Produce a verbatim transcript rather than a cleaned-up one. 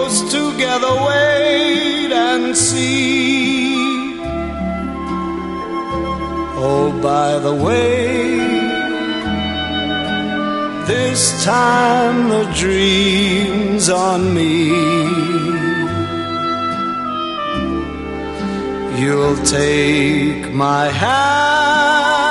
close together, wait and see. Oh, by the way, this time the dream's on me. You'll take my hand